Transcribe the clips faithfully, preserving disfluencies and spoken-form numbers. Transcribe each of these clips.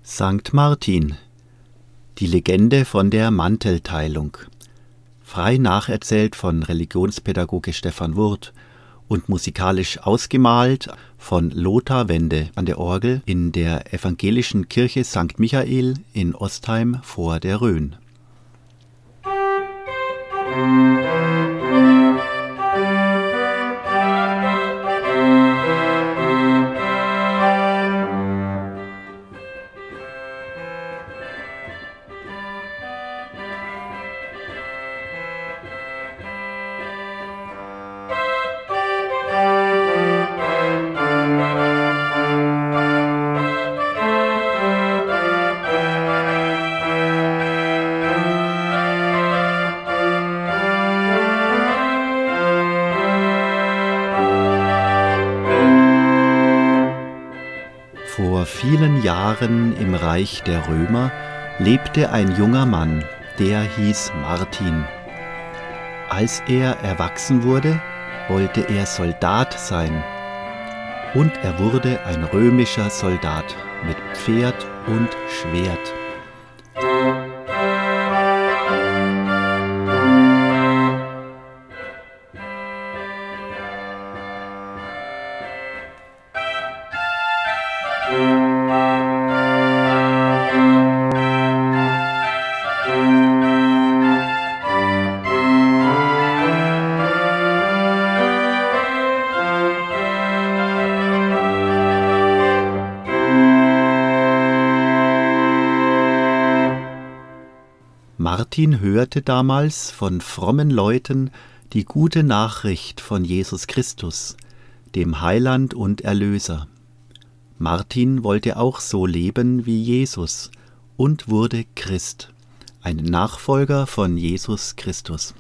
Sankt Martin. Die Legende von der Mantelteilung. Frei nacherzählt von Religionspädagoge Stefan Wurth und musikalisch ausgemalt von Lothar Wende an der Orgel in der evangelischen Kirche Sankt Michael in Ostheim vor der Rhön. Vor vielen Jahren im Reich der Römer lebte ein junger Mann, der hieß Martin. Als er erwachsen wurde, wollte er Soldat sein. Und er wurde ein römischer Soldat mit Pferd und Schwert. Martin hörte damals von frommen Leuten die gute Nachricht von Jesus Christus, dem Heiland und Erlöser. Martin wollte auch so leben wie Jesus und wurde Christ, ein Nachfolger von Jesus Christus.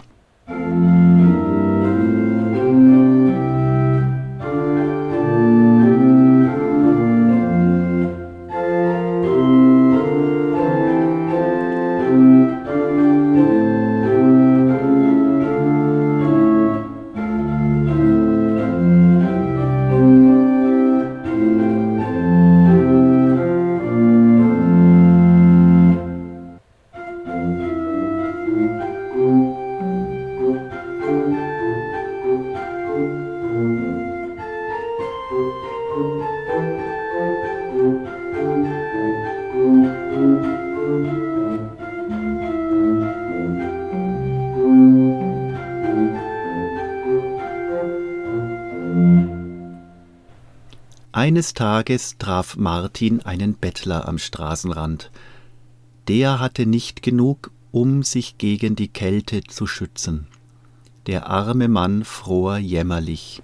Eines Tages traf Martin einen Bettler am Straßenrand. Der hatte nicht genug, um sich gegen die Kälte zu schützen. Der arme Mann fror jämmerlich.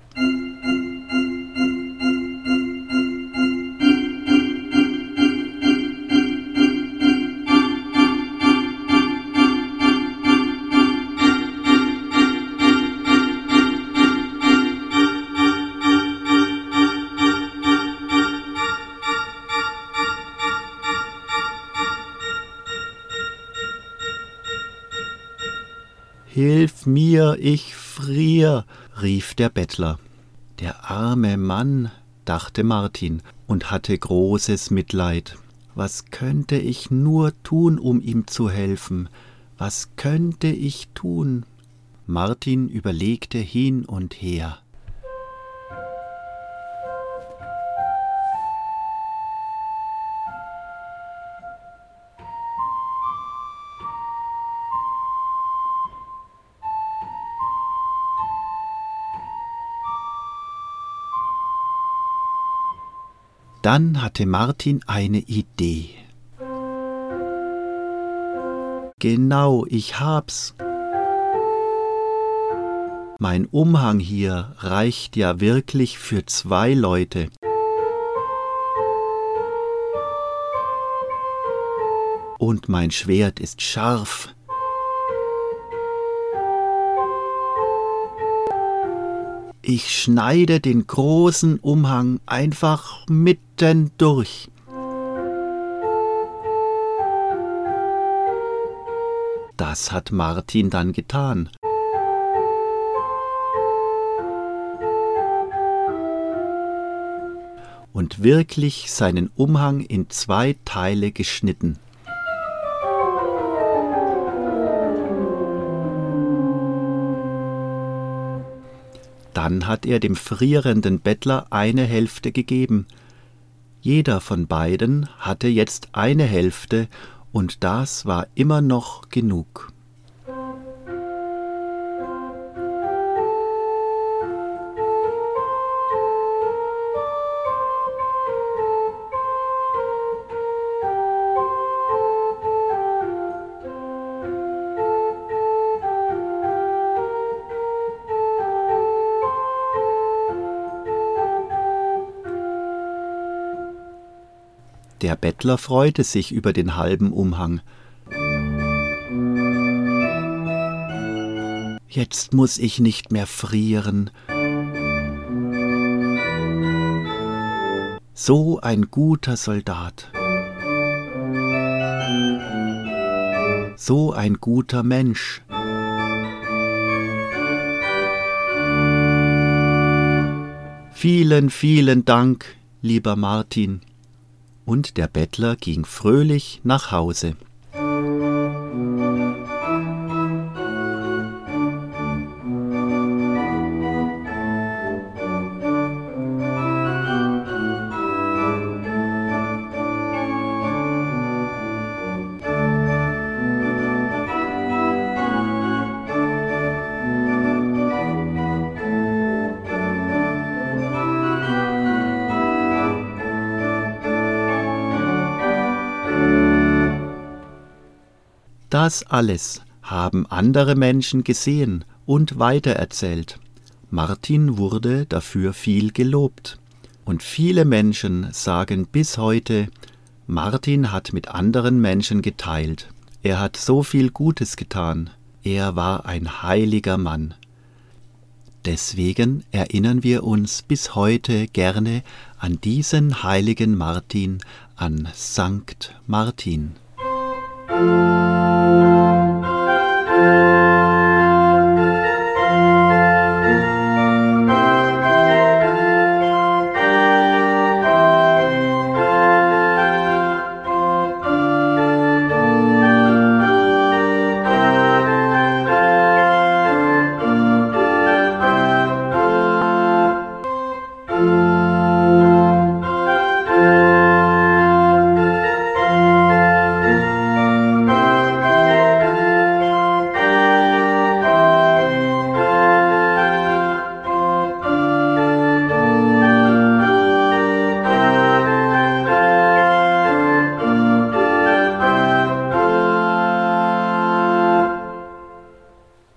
»Hilf mir, ich frier«, rief der Bettler. Der arme Mann, dachte Martin und hatte großes Mitleid. Was könnte ich nur tun, um ihm zu helfen? Was könnte ich tun? Martin überlegte hin und her. Dann hatte Martin eine Idee. Genau, ich hab's. Mein Umhang hier reicht ja wirklich für zwei Leute. Und mein Schwert ist scharf. Ich schneide den großen Umhang einfach mitten durch. Das hat Martin dann getan. und wirklich seinen Umhang in zwei Teile geschnitten. Dann hat er dem frierenden Bettler eine Hälfte gegeben. Jeder von beiden hatte jetzt eine Hälfte, und das war immer noch genug. Der Bettler freute sich über den halben Umhang. Jetzt muss ich nicht mehr frieren. So ein guter Soldat. So ein guter Mensch. Vielen, vielen Dank, lieber Martin. Und der Bettler ging fröhlich nach Hause. Das alles haben andere Menschen gesehen und weitererzählt. Martin wurde dafür viel gelobt. Und viele Menschen sagen bis heute, Martin hat mit anderen Menschen geteilt. Er hat so viel Gutes getan. Er war ein heiliger Mann. Deswegen erinnern wir uns bis heute gerne an diesen heiligen Martin, an Sankt Martin. Thank you.